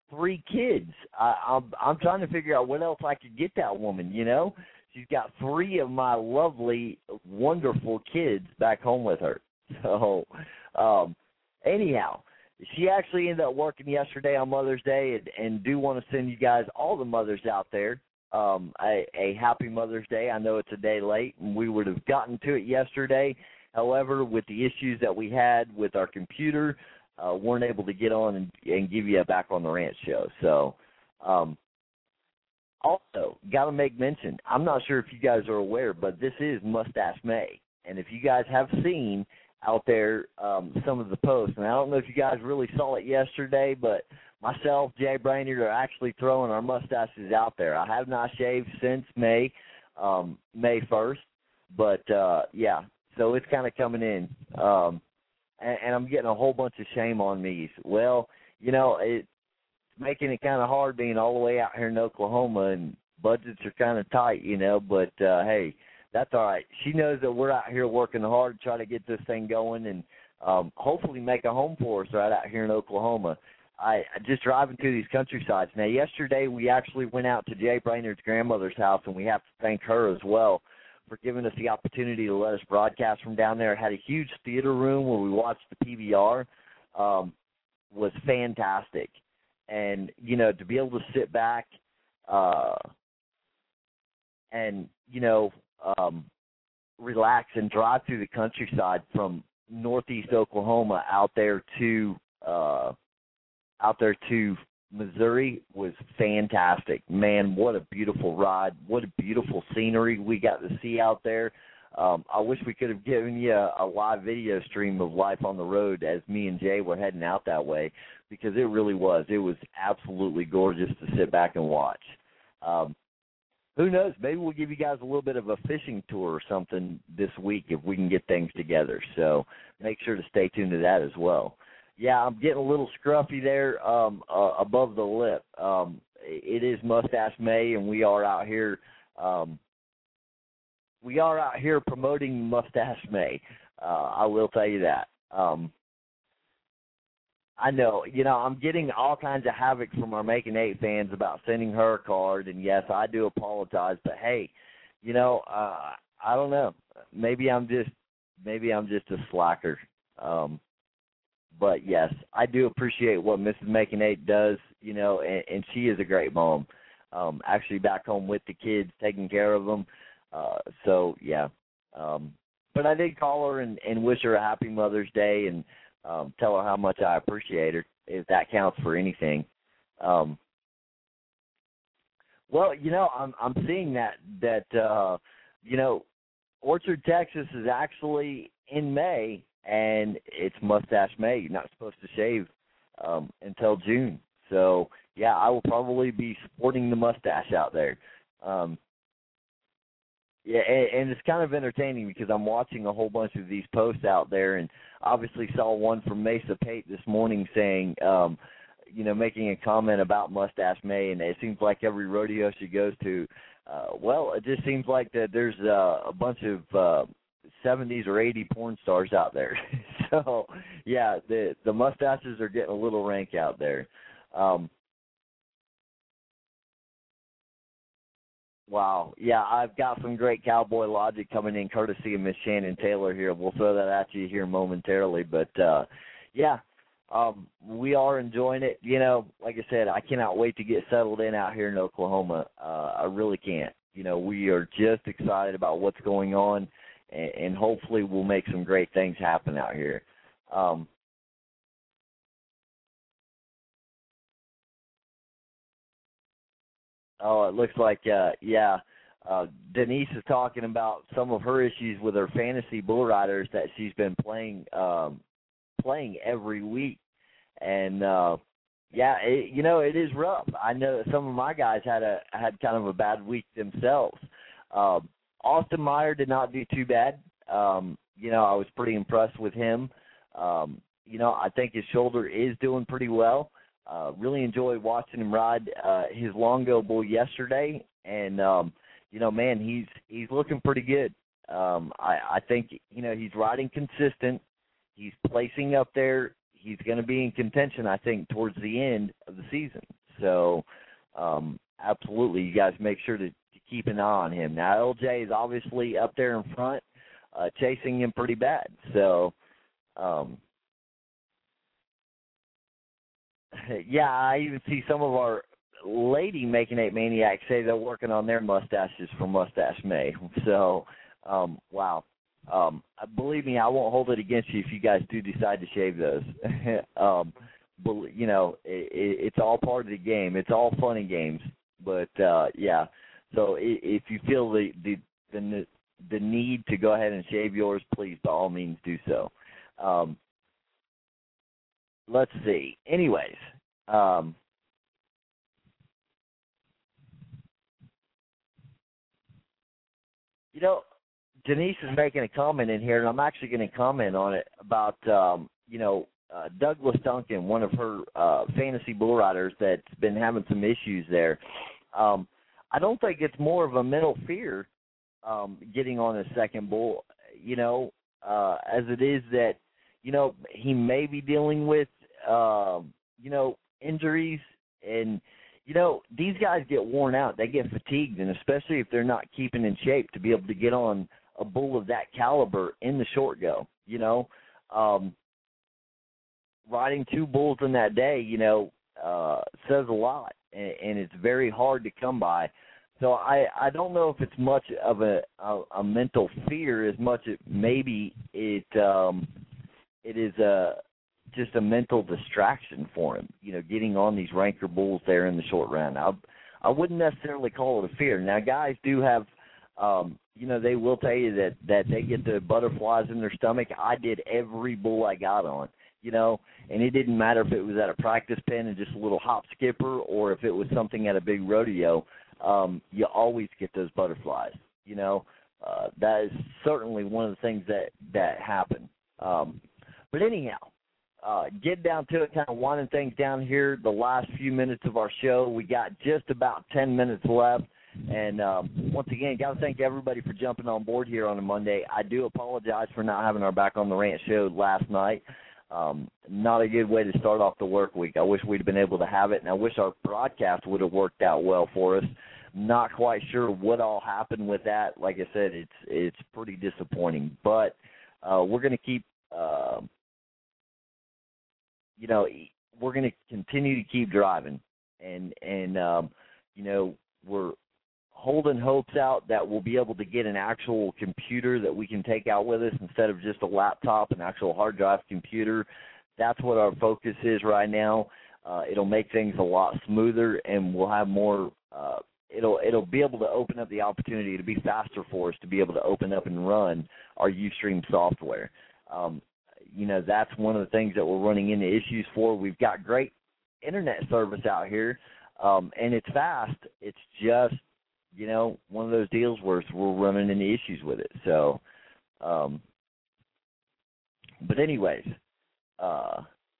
three kids. I, I'm I'm trying to figure out what else I could get that woman. You know, she's got three of my lovely, wonderful kids back home with her. So, um, anyhow, she actually ended up working yesterday on Mother's Day, and, and do want to send you guys, all the mothers out there, um, a, a happy Mother's Day. I know it's a day late, and we would have gotten to it yesterday. However, with the issues that we had with our computer, uh, weren't able to get on and, and give you a Back on the Ranch show. So, um, also, got to make mention, I'm not sure if you guys are aware, but this is Mustache May. And if you guys have seen out there um, some of the posts, and I don't know if you guys really saw it yesterday, but myself, Jay Brainerd, are actually throwing our mustaches out there. I have not shaved since May, um, May first, but, uh, yeah, so it's kind of coming in. Um, and, and I'm getting a whole bunch of shame on me. Well, you know, it's making it kind of hard being all the way out here in Oklahoma, and budgets are kind of tight, you know, but, uh, hey, that's all right. She knows that we're out here working hard to try to get this thing going, and um, hopefully make a home for us right out here in Oklahoma. I just driving through these countrysides. Now, yesterday we actually went out to Jay Brainerd's grandmother's house, and we have to thank her as well for giving us the opportunity to let us broadcast from down there. Had a huge theater room where we watched the P V R. Um, was fantastic. And, you know, to be able to sit back uh, and, you know, um, relax and drive through the countryside from northeast Oklahoma out there to uh, out there to Missouri was fantastic. Man, what a beautiful ride. What a beautiful scenery we got to see out there. Um, I wish we could have given you a, a live video stream of Life on the Road as me and Jay were heading out that way, because it really was. It was absolutely gorgeous to sit back and watch. Um, who knows? Maybe we'll give you guys a little bit of a fishing tour or something this week if we can get things together. So make sure to stay tuned to that as well. Yeah, I'm getting a little scruffy there um, uh, above the lip. Um, it is Mustache May, and we are out here. Um, we are out here promoting Mustache May. Uh, I will tell you that. Um, I know, you know, I'm getting all kinds of havoc from our Making Eight fans about sending her a card, and yes, I do apologize, but hey, you know, uh, I don't know. Maybe I'm just, maybe I'm just a slacker. Um, but yes, I do appreciate what Missus Making Eight does, you know, and, and she is a great mom. Um, actually back home with the kids, taking care of them. Uh, so yeah. Um, but I did call her and, and wish her a happy Mother's Day, and Um, tell her how much I appreciate her, if that counts for anything. Um, well, you know, I'm I'm seeing that that uh, you know, Orchard, Texas is actually in May, and it's Mustache May. You're not supposed to shave um, until June. So yeah, I will probably be sporting the mustache out there. Um, Yeah, and, and it's kind of entertaining because I'm watching a whole bunch of these posts out there, and obviously saw one from Mesa Pate this morning saying, um, you know, making a comment about Mustache May, and it seems like every rodeo she goes to, uh, well, it just seems like that there's uh, a bunch of uh, seventies or eighties porn stars out there. So, yeah, the the mustaches are getting a little rank out there. Um, Wow. Yeah, I've got some great cowboy logic coming in courtesy of Miss Shannon Taylor here. We'll throw that at you here momentarily. But, uh, yeah, um, we are enjoying it. You know, like I said, I cannot wait to get settled in out here in Oklahoma. Uh, I really can't. You know, we are just excited about what's going on, and, and hopefully we'll make some great things happen out here. Um, Oh, it looks like, uh, yeah, uh, Denise is talking about some of her issues with her fantasy bull riders that she's been playing um, playing every week. And, uh, yeah, it, you know, it is rough. I know that some of my guys had a had kind of a bad week themselves. Uh, Austin Meyer did not do too bad. Um, you know, I was pretty impressed with him. Um, you know, I think his shoulder is doing pretty well. Uh, really enjoyed watching him ride uh, his Longo bull yesterday, and um, you know, man, he's he's looking pretty good. Um, I, I think you know he's riding consistent. He's placing up there. he's going to be in contention, I think, towards the end of the season. So, um, absolutely, you guys make sure to, to keep an eye on him. Now, L J is obviously up there in front, uh, chasing him pretty bad. So, um, yeah, I even see some of our lady Making Eight Maniacs say they're working on their mustaches for Mustache May. So, um, wow. Um, believe me, I won't hold it against you if you guys do decide to shave those. um, but, you know, it, it, it's all part of the game. It's all fun and games. But, uh, yeah, so if you feel the, the, the, the need to go ahead and shave yours, please, by all means, do so. Um, let's see. Anyways, um, you know, Denise is making a comment in here, and I'm actually going to comment on it about, um, you know, uh, Douglas Duncan, one of her uh, fantasy bull riders that's been having some issues there. Um, I don't think it's more of a mental fear um, getting on a second bull, you know, uh, as it is that, you know, he may be dealing with, uh, you know, injuries. And, you know, these guys get worn out. They get fatigued, and especially if they're not keeping in shape to be able to get on a bull of that caliber in the short go, you know. Um, riding two bulls in that day, you know, uh, says a lot, and, and it's very hard to come by. So I, I don't know if it's much of a, a, a mental fear as much as maybe it um, it is a, just a mental distraction for him, you know, getting on these ranker bulls there in the short round. I, I wouldn't necessarily call it a fear. Now, guys do have um, – you know, they will tell you that, that they get the butterflies in their stomach. I did every bull I got on, you know, and it didn't matter if it was at a practice pen and just a little hop skipper or if it was something at a big rodeo. Um, you always get those butterflies, you know. Uh, that is certainly one of the things that, that happen. Um, but anyhow, uh, get down to it, kind of winding things down here, the last few minutes of our show. We got just about ten minutes left. And um, once again, got to thank everybody for jumping on board here on a Monday. I do apologize for not having our Back on the Ranch show last night. Um, not a good way to start off the work week. I wish we'd have been able to have it, and I wish our broadcast would have worked out well for us. Not quite sure what all happened with that. Like I said, it's it's pretty disappointing. But uh, we're going to keep, uh, you know, we're going to continue to keep driving, and and um, you know, we're holding hopes out that we'll be able to get an actual computer that we can take out with us instead of just a laptop, an actual hard drive computer. That's what our focus is right now. Uh, it'll make things a lot smoother, and we'll have more. Uh, it'll it'll be able to open up the opportunity to be faster for us to be able to open up and run our Ustream software. Um, you know, that's one of the things that we're running into issues for. We've got great internet service out here, um, and it's fast. It's just, you know, one of those deals where we're running into issues with it. So, um, but anyways, uh,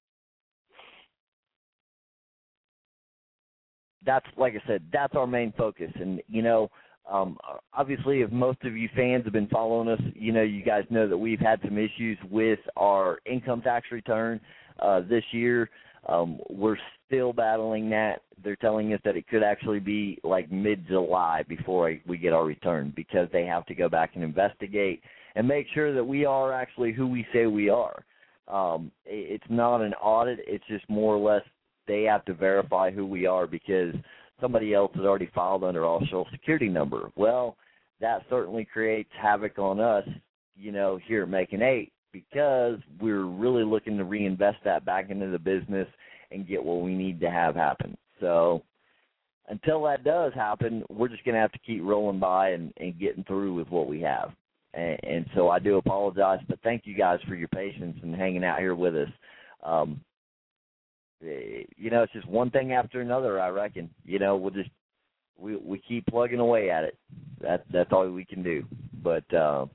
that's, like I said, that's our main focus. And, you know, um, obviously if most of you fans have been following us, you know, you guys know that we've had some issues with our income tax return uh, this year. Um, we're still battling that. They're telling us that it could actually be like mid-July before we get our return because they have to go back and investigate and make sure that we are actually who we say we are. Um, it's not an audit. It's just more or less they have to verify who we are because somebody else has already filed under our Social Security number. Well, that certainly creates havoc on us, you know, here at Making Eight, because we're really looking to reinvest that back into the business and get what we need to have happen. So until that does happen, we're just going to have to keep rolling by and, and getting through with what we have. And, and so I do apologize, but thank you guys for your patience and hanging out here with us. Um, you know, it's just one thing after another, I reckon. You know, we'll just we we keep plugging away at it. That that's all we can do. But uh,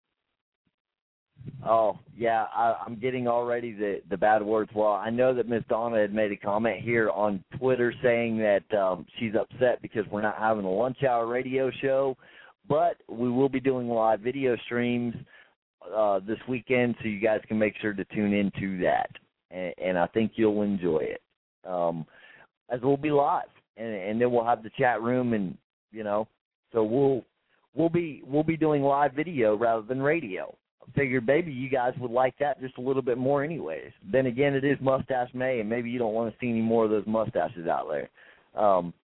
oh yeah, I, I'm getting already the the bad words. Well, I know that Miss Donna had made a comment here on Twitter saying that um, she's upset because we're not having a lunch hour radio show, but we will be doing live video streams uh, this weekend, so you guys can make sure to tune into that. and, and I think you'll enjoy it. Um, as we'll be live, and, and then we'll have the chat room, and you know, so we'll we'll be we'll be doing live video rather than radio. I figured maybe you guys would like that just a little bit more, anyways. Then again, it is Mustache May, and maybe you don't want to see any more of those mustaches out there. Um,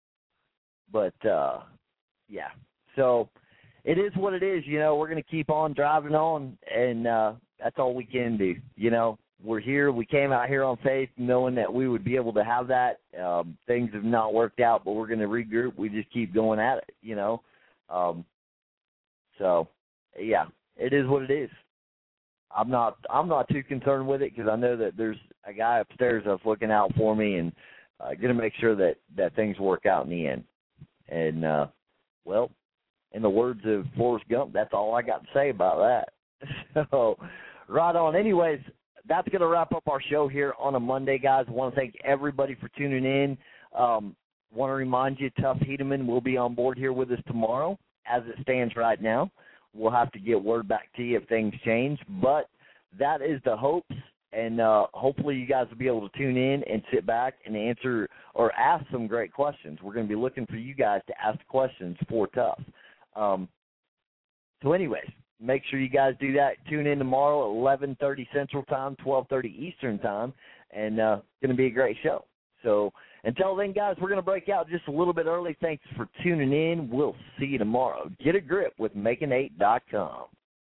but uh, yeah, so it is what it is. You know, we're going to keep on driving on, and uh, that's all we can do. You know, we're here. We came out here on faith knowing that we would be able to have that. Um, things have not worked out, but we're going to regroup. We just keep going at it, you know. Um, so, yeah, it is what it is. I'm not I'm not too concerned with it because I know that there's a guy upstairs that's looking out for me and uh, going to make sure that, that things work out in the end. And, uh, well, in the words of Forrest Gump, that's all I got to say about that. So, right on. Anyways, that's going to wrap up our show here on a Monday, guys. I want to thank everybody for tuning in. Um, want to remind you, Tuff Hedeman will be on board here with us tomorrow. As it stands right now, we'll have to get word back to you if things change. But that is the hopes, and uh, hopefully you guys will be able to tune in and sit back and answer or ask some great questions. We're going to be looking for you guys to ask questions for Tuff. Um, so anyways, make sure you guys do that. Tune in tomorrow at eleven thirty Central Time, twelve thirty Eastern Time, and uh, it's going to be a great show. So until then, guys, we're going to break out just a little bit early. Thanks for tuning in. We'll see you tomorrow. Get a grip with making eight dot com.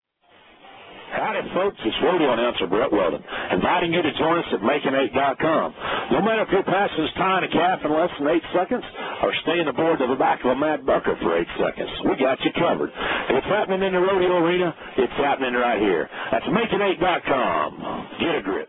Howdy, folks. It's rodeo announcer Brett Weldon, inviting you to join us at making eight dot com. No matter if your passion is tying a calf in less than eight seconds or staying aboard to the back of a mad bucker for eight seconds, we got you covered. If it's happening in the rodeo arena, it's happening right here. That's making eight dot com. Get a grip.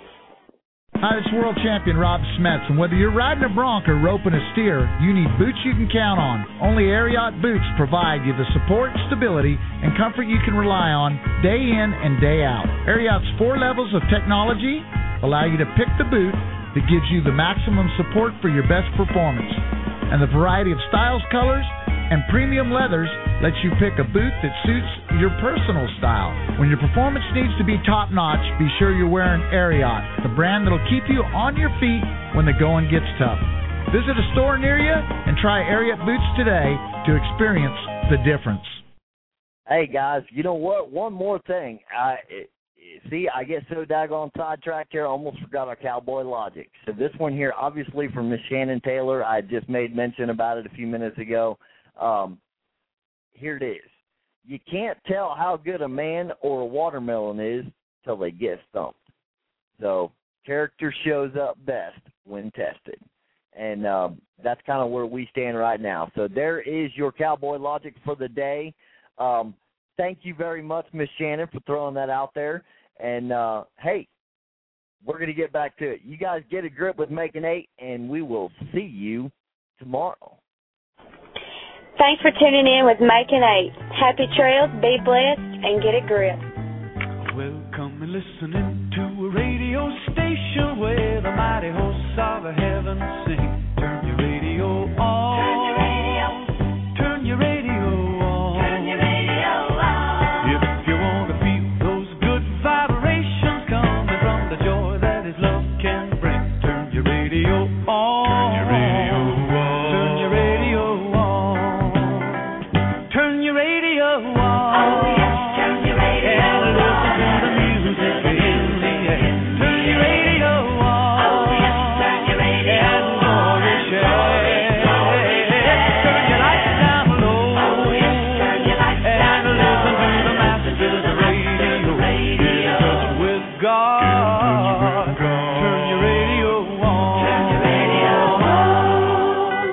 Hi, this is World Champion Rob Smets, and whether you're riding a bronc or roping a steer, you need boots you can count on. Only Ariat boots provide you the support, stability, and comfort you can rely on day in and day out. Ariat's four levels of technology allow you to pick the boot that gives you the maximum support for your best performance. And the variety of styles, colors, and premium leathers lets you pick a boot that suits your personal style. When your performance needs to be top-notch, be sure you're wearing Ariat, the brand that'll keep you on your feet when the going gets tough. Visit a store near you and try Ariat boots today to experience the difference. Hey, guys, you know what? One more thing. I See, I get so daggone sidetracked here, I almost forgot our cowboy logic. So this one here, obviously from Miss Shannon Taylor, I just made mention about it a few minutes ago. Um, here it is. You can't tell how good a man or a watermelon is till they get stumped. So character shows up best when tested. And um, that's kind of where we stand right now. So there is your cowboy logic for the day. Um, thank you very much, Miss Shannon, for throwing that out there. And, uh, hey, we're going to get back to it. You guys get a grip with Making Eight, and we will see you tomorrow. Thanks for tuning in with Making Eight. Happy trails, be blessed, and get a grip. Welcome and listening to a radio station where the mighty hosts of heaven sing. Turn your radio on. Turn your radio. Turn your radio on. Turn your radio on. If you want to feel those good vibrations coming from the joy that His love can bring, turn your radio on. Turn your radio on. Turn your radio on. Turn your radio on. Oh, yes, turn your radio on. And listen to the music in the air. Turn your radio on. Oh, yes, turn your radio on. And glory share. Turn your lights down low. Oh, yes, turn your lights down low. And listen to the masters of radio. Get in touch with God. Turn your radio on. Turn your radio on.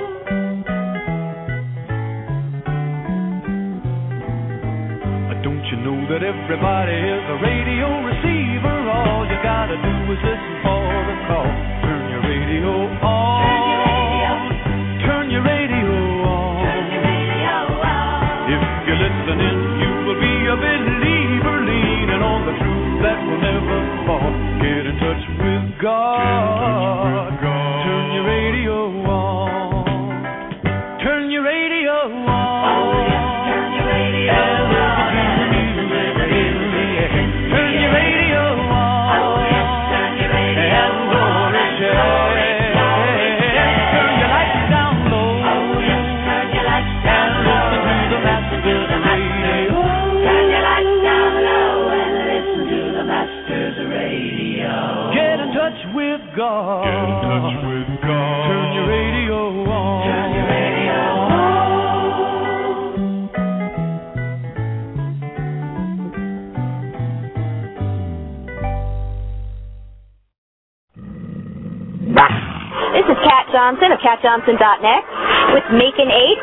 Don't you know that everybody is a radio receiver? All you gotta do is listen for the call. Turn your radio on. Turn your radio on. Turn your radio on. If you're listening, you will be a believer, leaning on the truth that will never fall. Get in touch with God. Turn your radio on. Turn your radio on. Oh, yes, turn your radio on. And listen to the music in the air. Turn your radio on. Oh, yes, turn your radio God. Get in touch with God. Turn your radio on. Turn your radio on. This is Kat Johnson of Kat Johnson dot net with Macon eight